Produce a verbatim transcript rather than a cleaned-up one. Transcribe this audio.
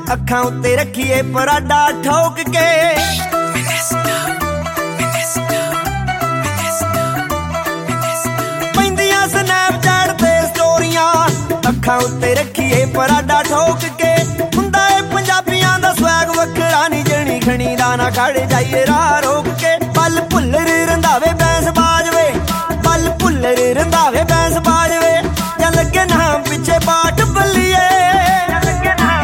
ਅੱਖਾਂ ਉੱਤੇ ਰੱਖੀਏ ਪਰਾਡਾ ਠੋਕ ਕੇ। ਪੈਂਦੀਆਂ ਸਨੈਪਚੈਟ ਤੇ ਸਟੋਰੀਆਂ, ਅੱਖਾਂ ਉੱਤੇ ਰੱਖੀਏ ਪਰਾਡਾ ਠੋਕ ਕੇ। ਹੁੰਦਾ ਏ ਪੰਜਾਬੀਆਂ ਦਾ ਸਵੈਗ ਵੱਖਰਾ ਨੀ, ਜਣੀ ਖਣੀ ਦਾ ਨਾ ਖੜ ਜਾਈਏ ਰਾਹ